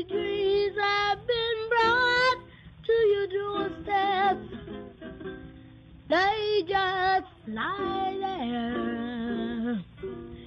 dreams have been brought to your doorstep. They just lie there.